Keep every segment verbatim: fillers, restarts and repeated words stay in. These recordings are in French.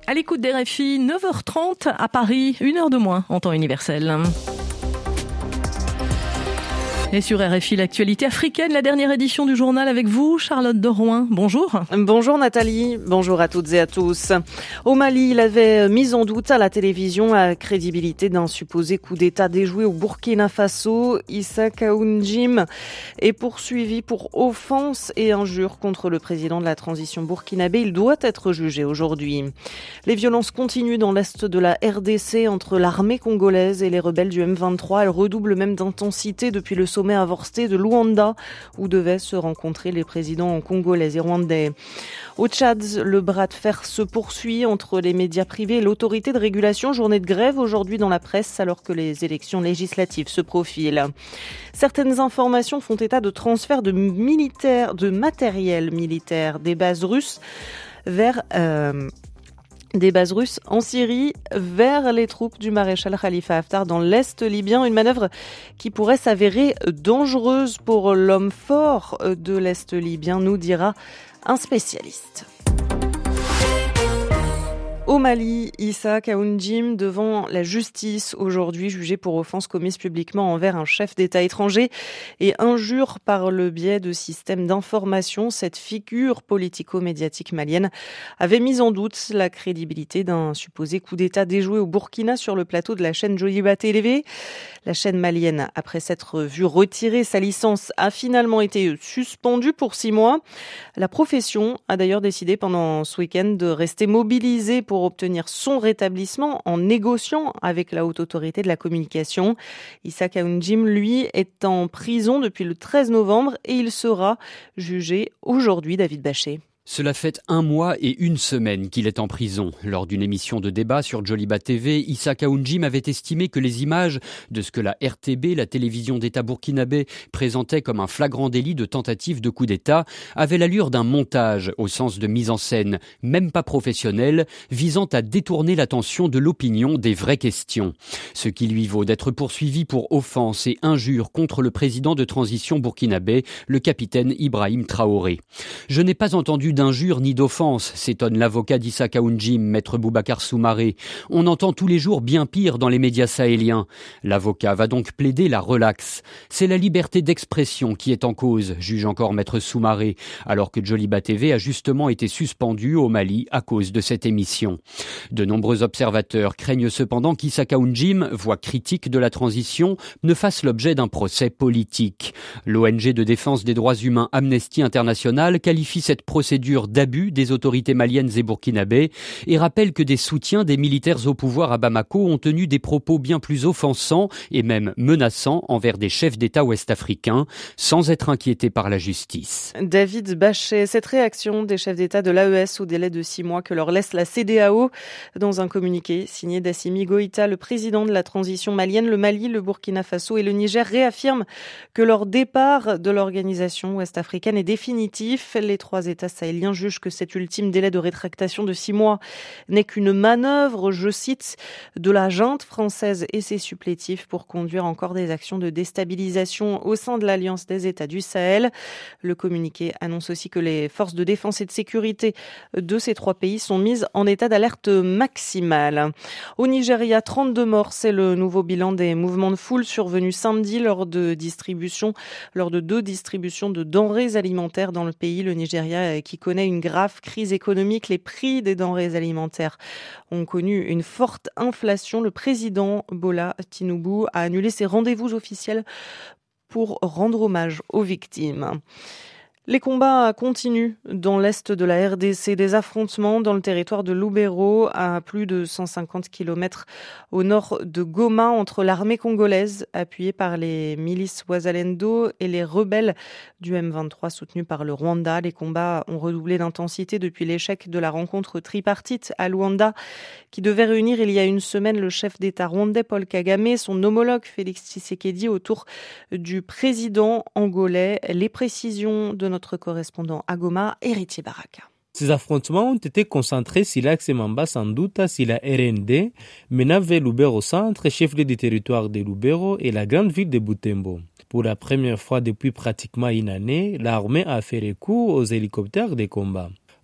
À l'écoute des R F I, neuf heures trente à Paris, une heure de moins en temps universel. Et sur R F I, l'actualité africaine, la dernière édition du journal avec vous, Charlotte de Rouen. Bonjour. Bonjour Nathalie, bonjour à toutes et à tous. Au Mali, il avait mis en doute à la télévision la crédibilité d'un supposé coup d'État déjoué au Burkina Faso. Issa Kaoundjim est poursuivi pour offense et injure contre le président de la transition burkinabé. Il doit être jugé aujourd'hui. Les violences continuent dans l'est de la R D C entre l'armée congolaise et les rebelles du M vingt-trois. Elles redoublent même d'intensité depuis le sommet avorté de Luanda, où devaient se rencontrer les présidents congolais et rwandais. Au Tchad, le bras de fer se poursuit entre les médias privés et l'autorité de régulation. Journée de grève aujourd'hui dans la presse alors que les élections législatives se profilent. Certaines informations font état de transfert de militaires, de matériel militaire des bases russes vers euh, des bases russes en Syrie vers les troupes du maréchal Khalifa Haftar dans l'Est libyen. Une manœuvre qui pourrait s'avérer dangereuse pour l'homme fort de l'Est libyen, nous dira un spécialiste. Au Mali, Issa Kaoundjim devant la justice aujourd'hui, jugé pour offense commise publiquement envers un chef d'État étranger et injure par le biais de systèmes d'information. Cette figure politico-médiatique malienne avait mis en doute la crédibilité d'un supposé coup d'État déjoué au Burkina sur le plateau de la chaîne Joliba T V. La chaîne malienne, après s'être vue retirer sa licence, a finalement été suspendue pour six mois. La profession a d'ailleurs décidé pendant ce week-end de rester mobilisée pour obtenir son rétablissement en négociant avec la haute autorité de la communication. Issa Kaoundjim, lui, est en prison depuis le treize novembre et il sera jugé aujourd'hui, David Bachet. Cela fait un mois et une semaine qu'il est en prison. Lors d'une émission de débat sur Joliba T V, Issa Kaoundjim avait estimé que les images de ce que la R T B, la télévision d'État burkinabé, présentait comme un flagrant délit de tentative de coup d'État avaient l'allure d'un montage au sens de mise en scène, même pas professionnel, visant à détourner l'attention de l'opinion des vraies questions. Ce qui lui vaut d'être poursuivi pour offense et injure contre le président de transition burkinabé, le capitaine Ibrahim Traoré. Je n'ai pas entendu d'injure ni d'offense, s'étonne l'avocat d'Issa Kaoundjim, maître Boubacar Soumaré. On entend tous les jours bien pire dans les médias sahéliens. L'avocat va donc plaider la relaxe. C'est la liberté d'expression qui est en cause, juge encore maître Soumaré, alors que Joliba T V a justement été suspendu au Mali à cause de cette émission. De nombreux observateurs craignent cependant qu'Issa Kaoundjim, voix critique de la transition, ne fasse l'objet d'un procès politique. L'O N G de défense des droits humains Amnesty International qualifie cette procédure d'abus des autorités maliennes et burkinabées et rappelle que des soutiens des militaires au pouvoir à Bamako ont tenu des propos bien plus offensants et même menaçants envers des chefs d'État ouest-africains sans être inquiétés par la justice. David Bachet, cette réaction des chefs d'État de l'A E S au délai de six mois que leur laisse la C D A O dans un communiqué signé d'Assimi Goïta, le président de la transition malienne. Le Mali, le Burkina Faso et le Niger réaffirment que leur départ de l'organisation ouest-africaine est définitif. Les trois États sahéliens juge que cet ultime délai de rétractation de six mois n'est qu'une manœuvre, je cite, de la junte française et ses supplétifs pour conduire encore des actions de déstabilisation au sein de l'Alliance des États du Sahel. Le communiqué annonce aussi que les forces de défense et de sécurité de ces trois pays sont mises en état d'alerte maximale. Au Nigeria, trente-deux morts, c'est le nouveau bilan des mouvements de foule survenus samedi lors de distribution, lors de deux distributions de denrées alimentaires dans le pays. Le Nigeria qui connaît une grave crise économique. Les prix des denrées alimentaires ont connu une forte inflation. Le président Bola Tinubu a annulé ses rendez-vous officiels pour rendre hommage aux victimes. Les combats continuent dans l'est de la R D C. Des affrontements dans le territoire de Lubero, à plus de cent cinquante kilomètres au nord de Goma, entre l'armée congolaise, appuyée par les milices Wazalendo, et les rebelles du M vingt-trois, soutenus par le Rwanda. Les combats ont redoublé d'intensité depuis l'échec de la rencontre tripartite à Luanda, qui devait réunir il y a une semaine le chef d'État rwandais Paul Kagame, son homologue Félix Tshisekedi, autour du président angolais. Les précisions de notre Notre correspondant à Goma, Héritier Baraka. Ces affrontements ont été concentrés sur l'axe Mamba-Sanduta, sur la R N D, menant vers Lubero Centre, chef-lieu du territoire de Lubero et la grande ville de Butembo. Pour la première fois depuis pratiquement une année, l'armée a fait recours aux hélicoptères de combat.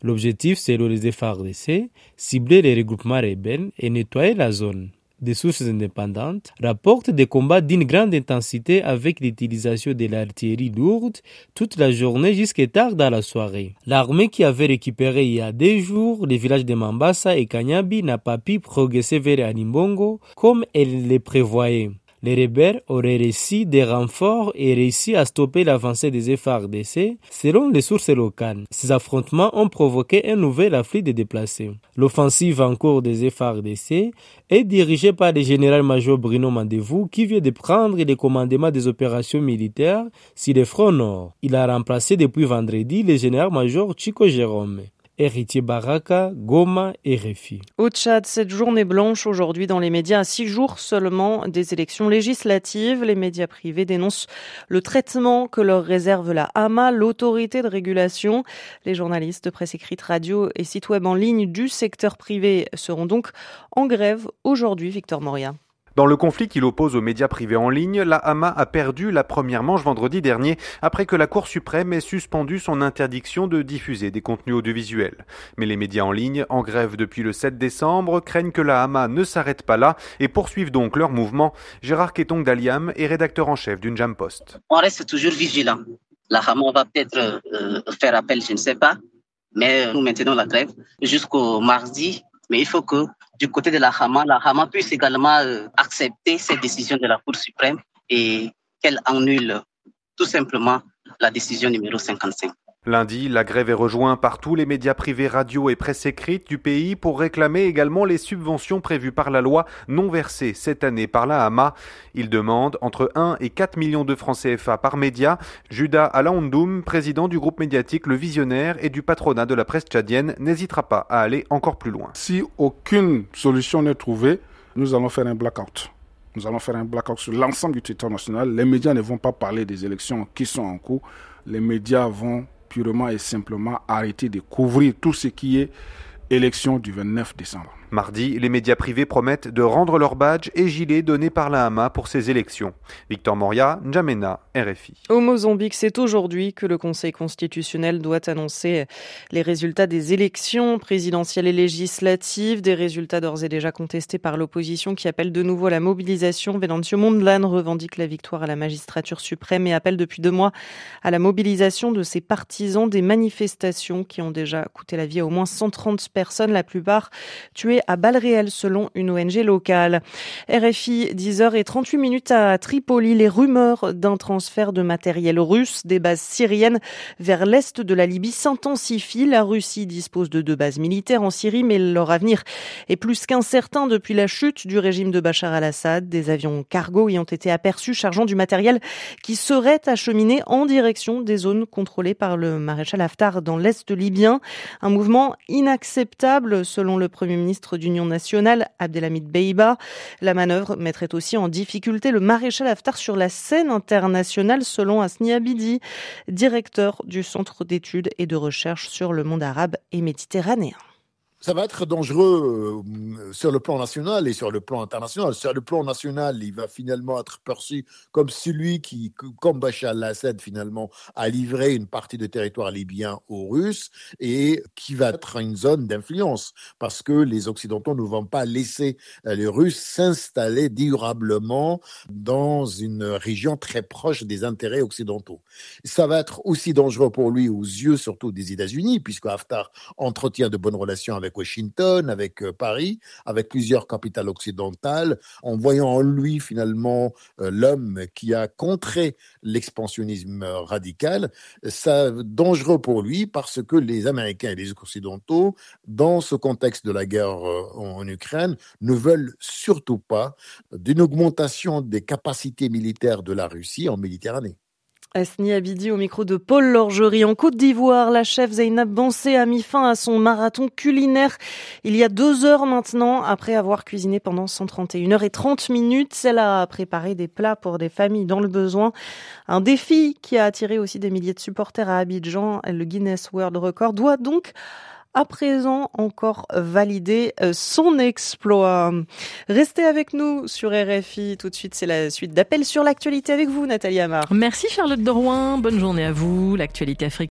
L'objectif, selon les F A R D C, cibler les regroupements rebelles et nettoyer la zone. Des sources indépendantes rapportent des combats d'une grande intensité avec l'utilisation de l'artillerie lourde toute la journée jusqu'à tard dans la soirée. L'armée qui avait récupéré il y a deux jours les villages de Mambasa et Kanyabi n'a pas pu progresser vers Animbongo comme elle le prévoyait. Les rebelles auraient reçu des renforts et réussi à stopper l'avancée des F A R D C, selon les sources locales. Ces affrontements ont provoqué un nouvel afflux de déplacés. L'offensive en cours des F A R D C est dirigée par le général-major Bruno Mandevou, qui vient de prendre le commandement des opérations militaires sur le front nord. Il a remplacé depuis vendredi le général-major Chico Jérôme. Héritier Baraka, Goma et R F I. Au Tchad, cette journée blanche aujourd'hui dans les médias à six jours seulement des élections législatives. Les médias privés dénoncent le traitement que leur réserve la H A M A, l'autorité de régulation. Les journalistes de presse écrite, radio et sites web en ligne du secteur privé seront donc en grève aujourd'hui. Victor Moria. Dans le conflit qui l'oppose aux médias privés en ligne, la H A M A a perdu la première manche vendredi dernier après que la Cour suprême ait suspendu son interdiction de diffuser des contenus audiovisuels. Mais les médias en ligne, en grève depuis le sept décembre, craignent que la H A M A ne s'arrête pas là et poursuivent donc leur mouvement. Gérard Ketong Daliam est rédacteur en chef d'une Jam Post. On reste toujours vigilant. La H A M A va peut-être euh, faire appel, je ne sais pas, mais nous maintenons la grève jusqu'au mardi. Mais il faut que du côté de la H A M A, la H A M A puisse également euh, accepter cette décision de la Cour suprême et qu'elle annule tout simplement la décision numéro cinquante-cinq. Lundi, la grève est rejointe par tous les médias privés radio et presse écrite du pays pour réclamer également les subventions prévues par la loi non versées cette année par la H A M A. Ils demandent entre un et quatre millions de francs C F A par média. Juda Alaoundoum, président du groupe médiatique Le Visionnaire et du patronat de la presse tchadienne, n'hésitera pas à aller encore plus loin. Si aucune solution n'est trouvée, nous allons faire un blackout. Nous allons faire un blackout sur l'ensemble du territoire national. Les médias ne vont pas parler des élections qui sont en cours. Les médias vont purement et simplement arrêter de couvrir tout ce qui est élection du vingt-neuf décembre. Mardi, les médias privés promettent de rendre leur badge et gilet donnés par la H A M A pour ces élections. Victor Moria, N'Djamena, R F I. Au Mozambique, c'est aujourd'hui que le Conseil constitutionnel doit annoncer les résultats des élections présidentielles et législatives, des résultats d'ores et déjà contestés par l'opposition qui appelle de nouveau à la mobilisation. Venancio Mondlane revendique la victoire à la magistrature suprême et appelle depuis deux mois à la mobilisation de ses partisans. Des manifestations qui ont déjà coûté la vie à au moins cent trente personnes, la plupart tuées à balles réelles selon une O N G locale. R F I, dix heures trente-huit minutes à Tripoli. Les rumeurs d'un transfert de matériel russe des bases syriennes vers l'est de la Libye s'intensifient. La Russie dispose de deux bases militaires en Syrie, mais leur avenir est plus qu'incertain depuis la chute du régime de Bachar al-Assad. Des avions cargo y ont été aperçus chargeant du matériel qui serait acheminé en direction des zones contrôlées par le maréchal Haftar dans l'est libyen. Un mouvement inacceptable selon le Premier ministre d'Union nationale, Abdelhamid Beiba. La manœuvre mettrait aussi en difficulté le maréchal Haftar sur la scène internationale, selon Asni Abidi, directeur du Centre d'études et de recherche sur le monde arabe et méditerranéen. Ça va être dangereux euh, sur le plan national et sur le plan international. Sur le plan national, il va finalement être perçu comme celui qui, comme Bachar al-Assad, finalement, a livré une partie du territoire libyen aux Russes et qui va être une zone d'influence parce que les Occidentaux ne vont pas laisser les Russes s'installer durablement dans une région très proche des intérêts occidentaux. Ça va être aussi dangereux pour lui aux yeux surtout des États-Unis, puisque Haftar entretient de bonnes relations avec Washington, avec euh, Paris, avec plusieurs capitales occidentales, en voyant en lui finalement euh, l'homme qui a contré l'expansionnisme radical. C'est dangereux pour lui parce que les Américains et les Occidentaux, dans ce contexte de la guerre euh, en Ukraine, ne veulent surtout pas d'une augmentation des capacités militaires de la Russie en Méditerranée. Asni Abidi au micro de Paul Lorgerie. En Côte d'Ivoire, la chef Zeynab Bansé a mis fin à son marathon culinaire il y a deux heures maintenant. Après avoir cuisiné pendant cent trente et une heures trente minutes, elle a préparé des plats pour des familles dans le besoin. Un défi qui a attiré aussi des milliers de supporters à Abidjan. Le Guinness World Record doit donc à présent encore valider son exploit. Restez avec nous sur R F I. Tout de suite, c'est la suite d'Appel sur l'actualité avec vous, Nathalie Amar. Merci Charlotte de Rouen. Bonne journée à vous. L'actualité africaine.